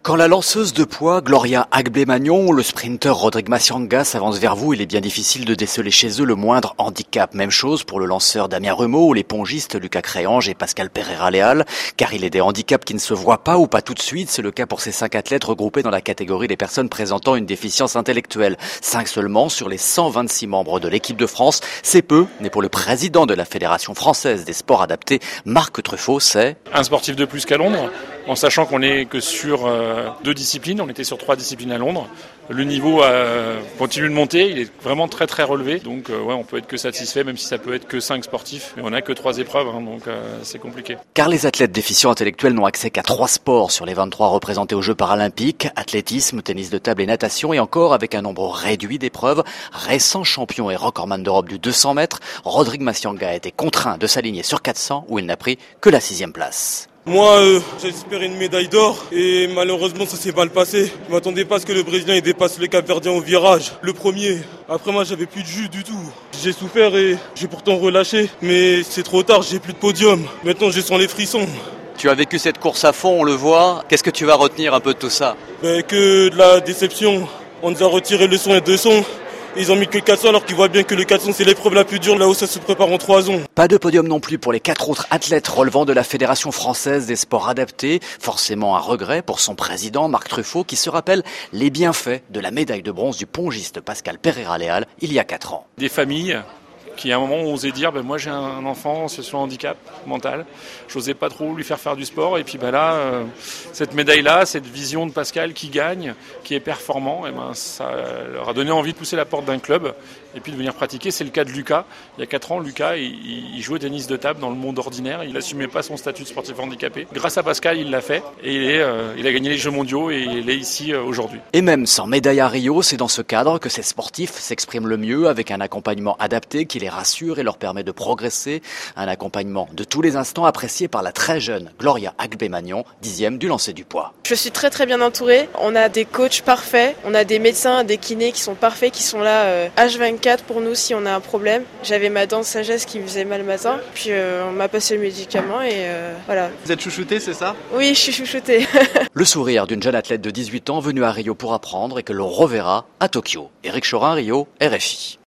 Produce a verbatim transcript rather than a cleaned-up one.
Quand la lanceuse de poids Gloria Agbe-Magnon ou le sprinter Rodrigue Massianga s'avancent vers vous, il est bien difficile de déceler chez eux le moindre handicap. Même chose pour le lanceur Damien Remeau ou les pongistes Lucas Créange et Pascal Pereira-Leal, car il est des handicaps qui ne se voient pas ou pas tout de suite. C'est le cas pour ces cinq athlètes regroupés dans la catégorie des personnes présentant une déficience intellectuelle. Cinq seulement sur les cent vingt-six membres de l'équipe de France. C'est peu, mais pour le président de la Fédération française des sports adaptés, Marc Truffaut, c'est un sportif de plus qu'à Londres, en sachant qu'on n'est que sur euh, deux disciplines, on était sur trois disciplines à Londres. Le niveau euh, continue de monter, il est vraiment très très relevé, donc euh, ouais, on peut être que satisfait, même si ça peut être que cinq sportifs, mais on n'a que trois épreuves, hein, donc euh, c'est compliqué. Car les athlètes déficients intellectuels n'ont accès qu'à trois sports sur les vingt-trois représentés aux Jeux paralympiques, athlétisme, tennis de table et natation, et encore avec un nombre réduit d'épreuves. Récent champion et recordman d'Europe du deux cents mètres, Rodrigue Massianga a été contraint de s'aligner sur quatre cents où il n'a pris que la sixième place. Moi, euh, j'espérais une médaille d'or et malheureusement ça s'est mal passé. Je m'attendais pas à ce que le Brésilien il dépasse le Cap-Verdien au virage, le premier. Après moi j'avais plus de jus du tout. J'ai souffert et j'ai pourtant relâché, mais c'est trop tard, j'ai plus de podium. Maintenant je sens les frissons. Tu as vécu cette course à fond, on le voit. Qu'est-ce que tu vas retenir un peu de tout ça ? Ben, que de la déception. On nous a retiré le son et deux sons. Ils ont mis que le quatre cents alors qu'ils voient bien que le quatre cents c'est l'épreuve la plus dure, là où ça se prépare en trois ans. Pas de podium non plus pour les quatre autres athlètes relevant de la Fédération française des sports adaptés. Forcément un regret pour son président Marc Truffaut qui se rappelle les bienfaits de la médaille de bronze du pongiste Pascal Pereira-Leal il y a quatre ans. Des familles qui à un moment ont osé dire ben moi j'ai un enfant en situation de handicap mental, j'osais pas trop lui faire faire du sport et puis ben là euh, cette médaille là, cette vision de Pascal qui gagne, qui est performant, et ben ça leur a donné envie de pousser la porte d'un club et puis de venir pratiquer. C'est le cas de Lucas. Il y a quatre ans, Lucas il, il jouait au tennis de table dans le monde ordinaire, il assumait pas son statut de sportif handicapé. Grâce à Pascal, il l'a fait et il, est, euh, il a gagné les Jeux mondiaux et il est ici euh, aujourd'hui. Et même sans médaille à Rio, c'est dans ce cadre que ces sportifs s'expriment le mieux avec un accompagnement adapté qui les rassure et leur permet de progresser. Un accompagnement de tous les instants apprécié par la très jeune Gloria Agbe-Magnon, dixième du lancer du poids. Je suis très très bien entourée. On a des coachs parfaits, on a des médecins, des kinés qui sont parfaits, qui sont là euh, H vingt-quatre pour nous si on a un problème. J'avais ma dent de sagesse qui me faisait mal le matin, puis euh, on m'a passé le médicament et euh, voilà. Vous êtes chouchoutée, c'est ça ? Oui, je suis chouchoutée. Le sourire d'une jeune athlète de dix-huit ans venue à Rio pour apprendre et que l'on reverra à Tokyo. Éric Chorin, Rio, R F I.